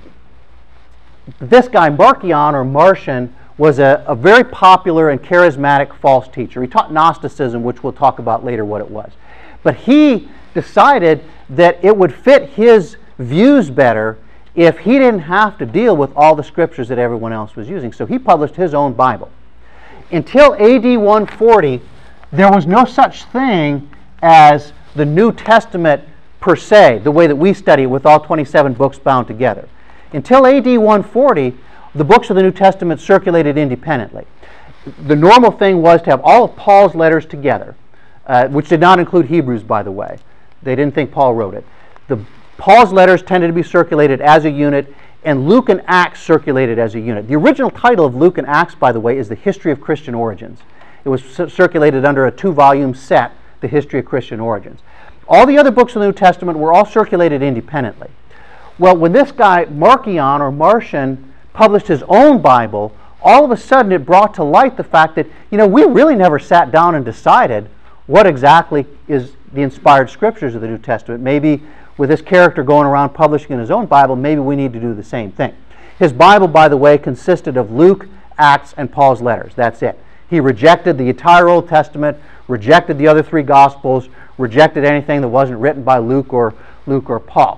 This guy, Marcion or Martian, was a, a very popular and charismatic false teacher. He taught Gnosticism, which we'll talk about later what it was. But he decided that it would fit his views better if he didn't have to deal with all the scriptures that everyone else was using. So he published his own Bible. Until A D one forty, there was no such thing as the New Testament per se, the way that we study it with all twenty-seven books bound together. Until A D one forty, the books of the New Testament circulated independently. The normal thing was to have all of Paul's letters together, uh, which did not include Hebrews, by the way. They didn't think Paul wrote it. The Paul's letters tended to be circulated as a unit, and Luke and Acts circulated as a unit. The original title of Luke and Acts, by the way, is The History of Christian Origins. It was circulated under a two-volume set, The History of Christian Origins. All the other books of the New Testament were all circulated independently. Well, when this guy, Marcion or Marcion, published his own Bible, all of a sudden it brought to light the fact that, you know, we really never sat down and decided what exactly is the inspired scriptures of the New Testament. Maybe with this character going around publishing in his own Bible, maybe we need to do the same thing. His Bible, by the way, consisted of Luke, Acts, and Paul's letters. That's it. He rejected the entire Old Testament, rejected the other three Gospels, rejected anything that wasn't written by Luke or Luke or Paul.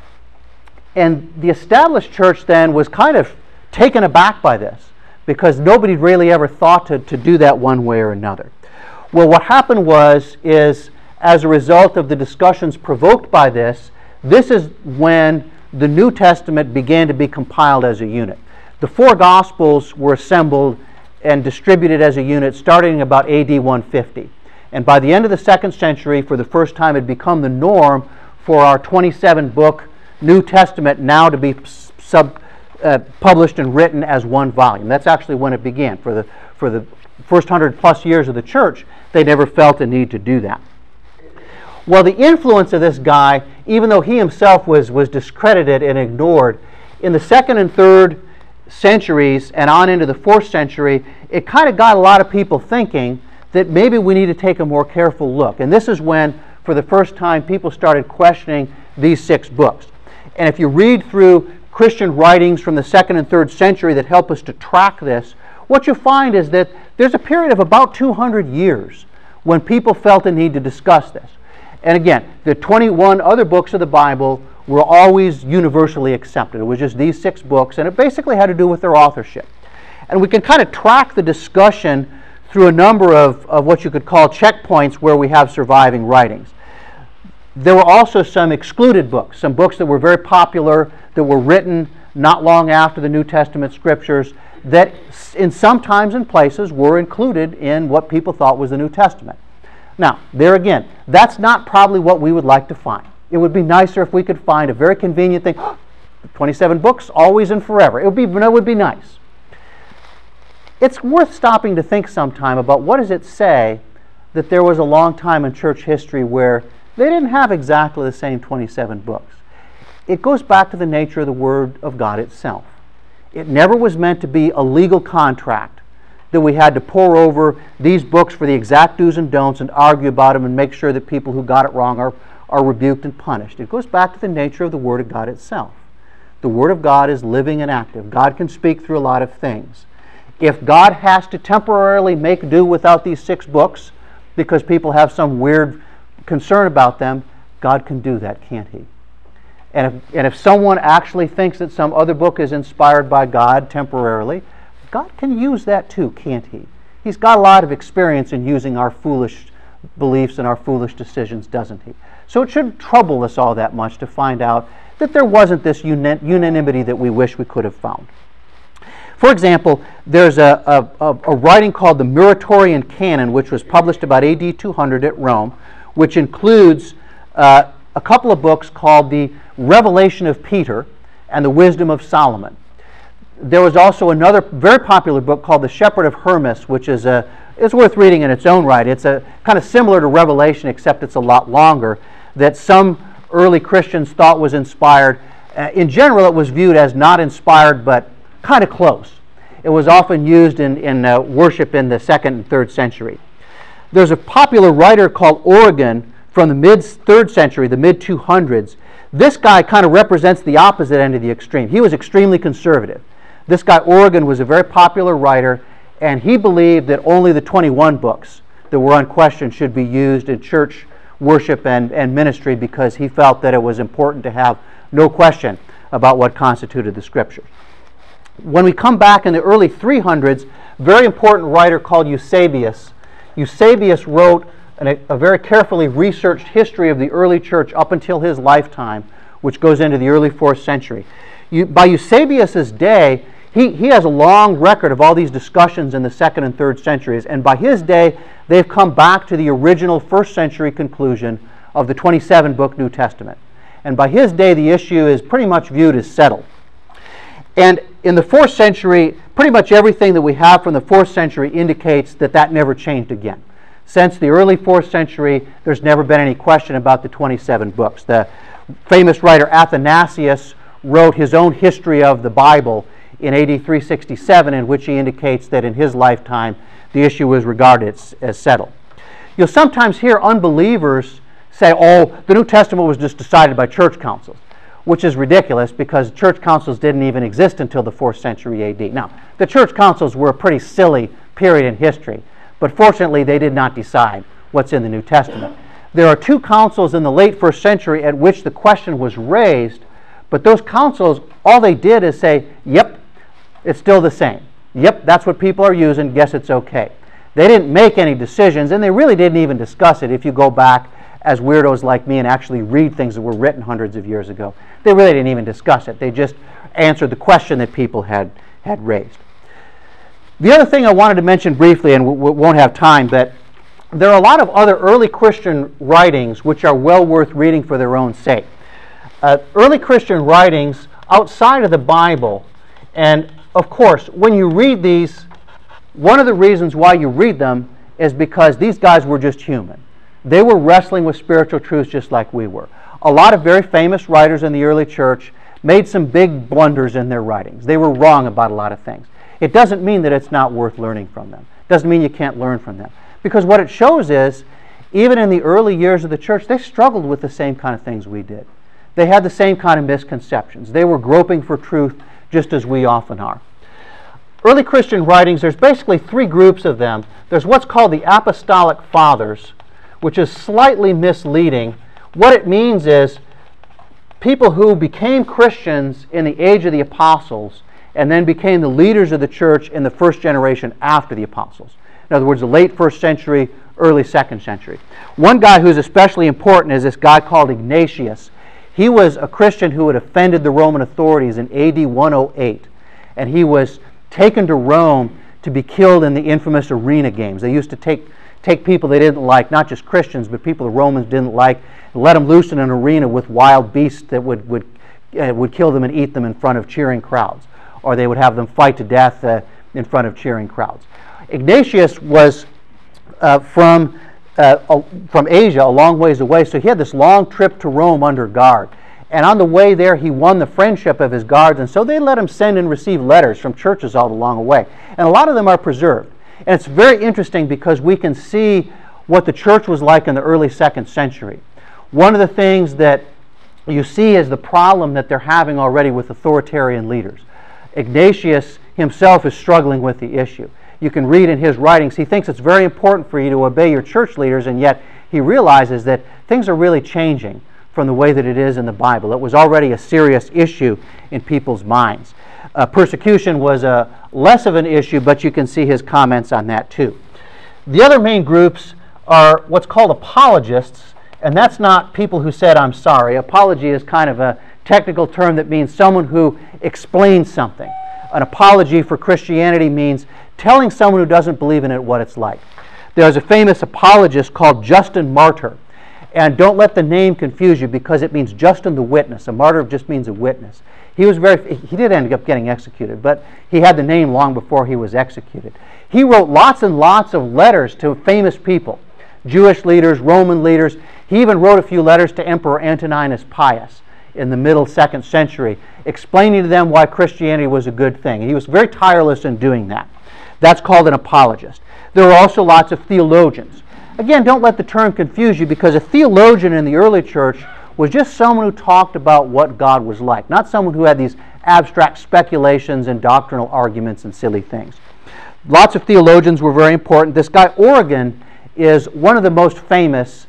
And the established church then was kind of taken aback by this, because nobody really ever thought to, to do that one way or another. Well, what happened was, is as a result of the discussions provoked by this, this is when the New Testament began to be compiled as a unit. The four Gospels were assembled and distributed as a unit starting about A D one fifty. And by the end of the second century, for the first time, it had become the norm for our twenty-seven book New Testament now to be sub, uh, published and written as one volume. That's actually when it began. For the, for the first hundred plus years of the church, they never felt a need to do that. Well, the influence of this guy, even though he himself was, was discredited and ignored, in the second and third centuries and on into the fourth century, it kind of got a lot of people thinking that maybe we need to take a more careful look. And this is when, for the first time, people started questioning these six books. And if you read through Christian writings from the second and third century that help us to track this, what you find is that there's a period of about two hundred years when people felt a need to discuss this. And again, the twenty-one other books of the Bible were always universally accepted. It was just these six books, and it basically had to do with their authorship. And we can kind of track the discussion through a number of, of what you could call checkpoints where we have surviving writings. There were also some excluded books, some books that were very popular, that were written not long after the New Testament scriptures, that in some times and places were included in what people thought was the New Testament. Now, there again, that's not probably what we would like to find. It would be nicer if we could find a very convenient thing. twenty-seven books, always and forever. It would be, it would be nice. It's worth stopping to think sometime about what does it say that there was a long time in church history where they didn't have exactly the same twenty-seven books. It goes back to the nature of the Word of God itself. It never was meant to be a legal contract that we had to pour over these books for the exact do's and don'ts and argue about them and make sure that people who got it wrong are, are rebuked and punished. It goes back to the nature of the Word of God itself. The Word of God is living and active. God can speak through a lot of things. If God has to temporarily make do without these six books because people have some weird concern about them, God can do that, can't He? And if, and if someone actually thinks that some other book is inspired by God temporarily, God can use that too, can't He? He's got a lot of experience in using our foolish beliefs and our foolish decisions, doesn't He? So it shouldn't trouble us all that much to find out that there wasn't this uni- unanimity that we wish we could have found. For example, there's a, a, a, a writing called the Muratorian Canon, which was published about A D two hundred at Rome, which includes uh, a couple of books called the Revelation of Peter and the Wisdom of Solomon. There was also another very popular book called The Shepherd of Hermas, which is a it's worth reading in its own right. It's a kind of similar to Revelation, except it's a lot longer, that some early Christians thought was inspired. Uh, in general, it was viewed as not inspired, but kind of close. It was often used in, in uh, worship in the second and third century. There's a popular writer called Origen from the mid-third century, the mid two hundreds. This guy kind of represents the opposite end of the extreme. He was extremely conservative. This guy, Origen, was a very popular writer, and he believed that only the twenty-one books that were unquestioned should be used in church worship and, and ministry because he felt that it was important to have no question about what constituted the Scriptures. When we come back in the early three hundreds, a very important writer called Eusebius. Eusebius wrote an, a very carefully researched history of the early church up until his lifetime, which goes into the early fourth century. You, by Eusebius's day, he, he has a long record of all these discussions in the second and third centuries, and by his day, they've come back to the original first century conclusion of the twenty-seven book New Testament. And by his day, the issue is pretty much viewed as settled. And in the fourth century, pretty much everything that we have from the fourth century indicates that that never changed again. Since the early fourth century, there's never been any question about the twenty-seven books. The famous writer Athanasius wrote his own history of the Bible in A D three sixty-seven, in which he indicates that in his lifetime the issue was regarded as, as settled. You'll sometimes hear unbelievers say, oh, the New Testament was just decided by church councils, which is ridiculous because church councils didn't even exist until the fourth century A D. Now, the church councils were a pretty silly period in history, but fortunately they did not decide what's in the New Testament. There are two councils in the late first century at which the question was raised, but those councils, all they did is say, yep, it's still the same. Yep, that's what people are using, guess it's okay. They didn't make any decisions, and they really didn't even discuss it if you go back as weirdos like me and actually read things that were written hundreds of years ago. They really didn't even discuss it. They just answered the question that people had, had raised. The other thing I wanted to mention briefly, and we won't have time, but there are a lot of other early Christian writings which are well worth reading for their own sake. Uh, early Christian writings outside of the Bible, and of course, when you read these, one of the reasons why you read them is because these guys were just human. They were wrestling with spiritual truths just like we were. A lot of very famous writers in the early church made some big blunders in their writings. They were wrong about a lot of things. It doesn't mean that it's not worth learning from them. It doesn't mean you can't learn from them. Because what it shows is, even in the early years of the church, they struggled with the same kind of things we did. They had the same kind of misconceptions. They were groping for truth just as we often are. Early Christian writings, there's basically three groups of them. There's what's called the Apostolic Fathers, which is slightly misleading. What it means is people who became Christians in the age of the apostles and then became the leaders of the church in the first generation after the apostles. In other words, the late first century, early second century. One guy who's especially important is this guy called Ignatius. He was a Christian who had offended the Roman authorities in A D one oh eight, and he was taken to Rome to be killed in the infamous arena games. They used to take take people they didn't like, not just Christians, but people the Romans didn't like, and let them loose in an arena with wild beasts that would would uh, would kill them and eat them in front of cheering crowds, or they would have them fight to death uh, in front of cheering crowds. Ignatius was uh, from uh, from Asia, a long ways away, so he had this long trip to Rome under guard. And on the way there, he won the friendship of his guards, and so they let him send and receive letters from churches all along the way. And a lot of them are preserved. And it's very interesting because we can see what the church was like in the early second century. One of the things that you see is the problem that they're having already with authoritarian leaders. Ignatius himself is struggling with the issue. You can read in his writings, he thinks it's very important for you to obey your church leaders, and yet he realizes that things are really changing from the way that it is in the Bible. It was already a serious issue in people's minds. Uh, persecution was a less of an issue, but you can see his comments on that too. The other main groups are what's called apologists, and that's not people who said, I'm sorry. Apology is kind of a technical term that means someone who explains something. An apology for Christianity means telling someone who doesn't believe in it what it's like. There's a famous apologist called Justin Martyr. And don't let the name confuse you because it means Justin the witness. A martyr just means a witness. He was very, he did end up getting executed, but he had the name long before he was executed. He wrote lots and lots of letters to famous people, Jewish leaders, Roman leaders. He even wrote a few letters to Emperor Antoninus Pius in the middle second century, explaining to them why Christianity was a good thing. And he was very tireless in doing that. That's called an apologist. There are also lots of theologians. Again, don't let the term confuse you because a theologian in the early church was just someone who talked about what God was like, not someone who had these abstract speculations and doctrinal arguments and silly things. Lots of theologians were very important. This guy Origen is one of the most famous,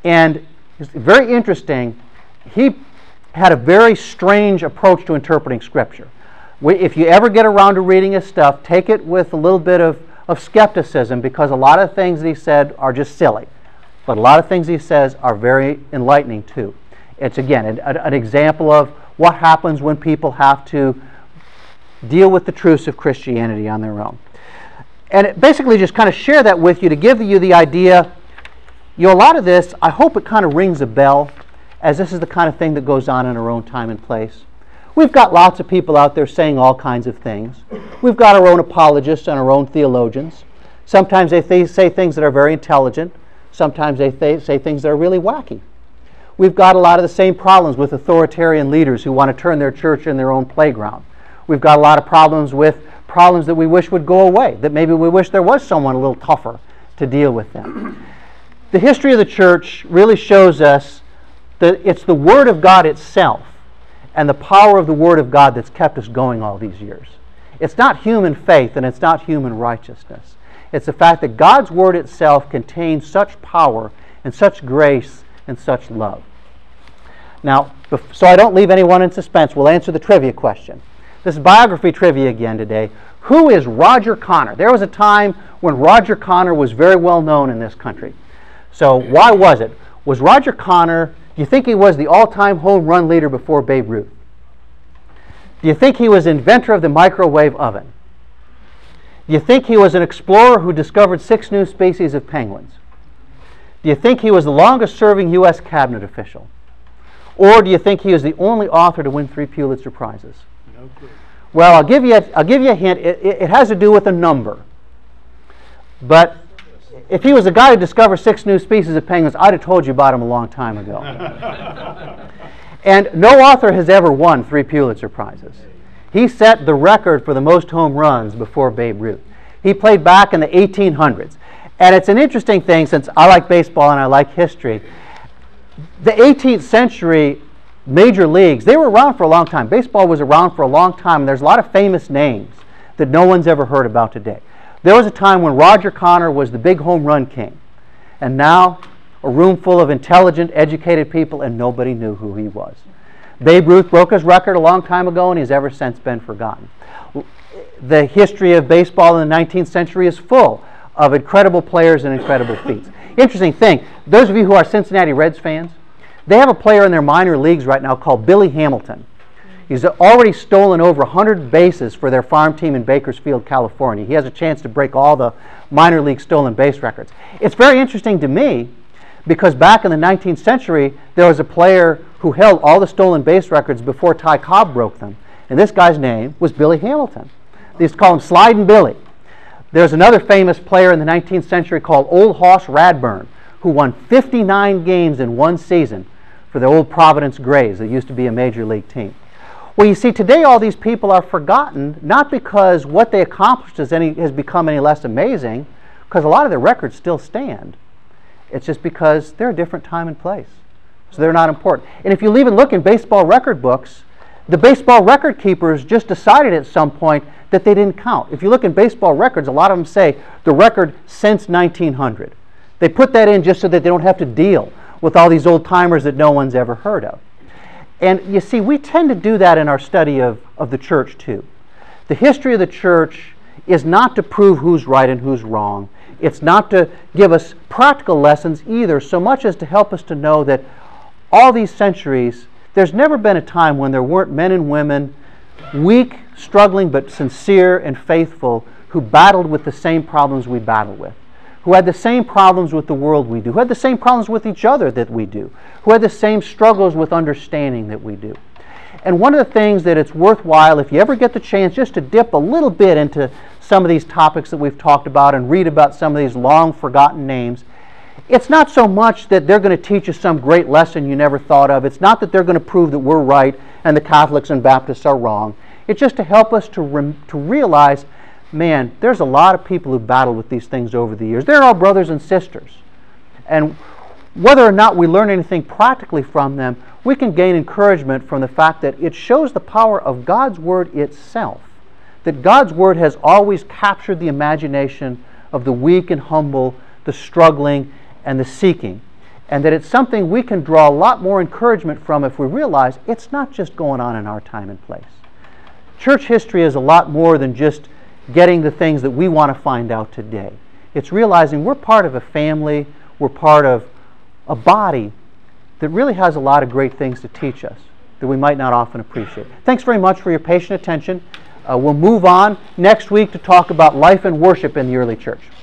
And it's very interesting. He had a very strange approach to interpreting Scripture. We, if you ever get around to reading his stuff, take it with a little bit of, of skepticism, because a lot of things that he said are just silly. But a lot of things he says are very enlightening too. It's, again, an, an example of what happens when people have to deal with the truths of Christianity on their own. And it basically just kind of share that with you to give you the idea. You know, a lot of this, I hope it kind of rings a bell, as this is the kind of thing that goes on in our own time and place. We've got lots of people out there saying all kinds of things. We've got our own apologists and our own theologians. Sometimes they th- say things that are very intelligent. Sometimes they th- say things that are really wacky. We've got a lot of the same problems with authoritarian leaders who want to turn their church in their own playground. We've got a lot of problems with problems that we wish would go away, that maybe we wish there was someone a little tougher to deal with them. The history of the church really shows us that it's the Word of God itself and the power of the Word of God that's kept us going all these years. It's not human faith and it's not human righteousness. It's the fact that God's Word itself contains such power and such grace and such love. Now, so I don't leave anyone in suspense, we'll answer the trivia question. This is biography trivia again today. Who is Roger Connor? There was a time when Roger Connor was very well known in this country. So why was it? Was Roger Connor, do you think he was the all-time home run leader before Babe Ruth? Do you think he was inventor of the microwave oven? Do you think he was an explorer who discovered six new species of penguins? Do you think he was the longest-serving U S cabinet official? Or do you think he was the only author to win three Pulitzer Prizes? No clue. Well, I'll give you a, I'll give you a hint. It, it, it has to do with a number. But if he was the guy who discovered six new species of penguins, I'd have told you about him a long time ago. And no author has ever won three Pulitzer Prizes. He set the record for the most home runs before Babe Ruth. He played back in the eighteen hundreds. And it's an interesting thing, since I like baseball and I like history. The eighteenth century major leagues, they were around for a long time. Baseball was around for a long time, and there's a lot of famous names that no one's ever heard about today. There was a time when Roger Connor was the big home run king. And now, a room full of intelligent, educated people, and nobody knew who he was. Babe Ruth broke his record a long time ago, and he's ever since been forgotten. The history of baseball in the nineteenth century is full of incredible players and incredible feats. Interesting thing, those of you who are Cincinnati Reds fans, they have a player in their minor leagues right now called Billy Hamilton. He's already stolen over one hundred bases for their farm team in Bakersfield, California. He has a chance to break all the minor league stolen base records. It's very interesting to me because back in the nineteenth century, there was a player who held all the stolen base records before Ty Cobb broke them. And this guy's name was Billy Hamilton. They used to call him Slidin' Billy. There's another famous player in the nineteenth century called Old Hoss Radburn, who won fifty-nine games in one season for the old Providence Grays that used to be a major league team. Well, you see, today all these people are forgotten, not because what they accomplished has, any, has become any less amazing, because a lot of their records still stand. It's just because they're a different time and place. So they're not important. And if you even look in baseball record books, the baseball record keepers just decided at some point that they didn't count. If you look in baseball records, a lot of them say the record since nineteen hundred. They put that in just so that they don't have to deal with all these old timers that no one's ever heard of. And you see, we tend to do that in our study of, of the church too. The history of the church is not to prove who's right and who's wrong. It's not to give us practical lessons either, so much as to help us to know that all these centuries, there's never been a time when there weren't men and women, weak, struggling, but sincere and faithful, who battled with the same problems we battle with, who had the same problems with the world we do, who had the same problems with each other that we do, who had the same struggles with understanding that we do. And one of the things that it's worthwhile, if you ever get the chance, just to dip a little bit into some of these topics that we've talked about and read about some of these long forgotten names, it's not so much that they're going to teach you some great lesson you never thought of. It's not that they're going to prove that we're right and the Catholics and Baptists are wrong. It's just to help us to, rem- to realize, man, there's a lot of people who battled with these things over the years. They're our brothers and sisters. And whether or not we learn anything practically from them, we can gain encouragement from the fact that it shows the power of God's Word itself. That God's Word has always captured the imagination of the weak and humble, the struggling, and the seeking. and that it's something we can draw a lot more encouragement from if we realize it's not just going on in our time and place. Church history is a lot more than just getting the things that we want to find out today. It's realizing we're part of a family, we're part of a body that really has a lot of great things to teach us that we might not often appreciate. Thanks very much for your patient attention. Uh, we'll move on next week to talk about life and worship in the early church.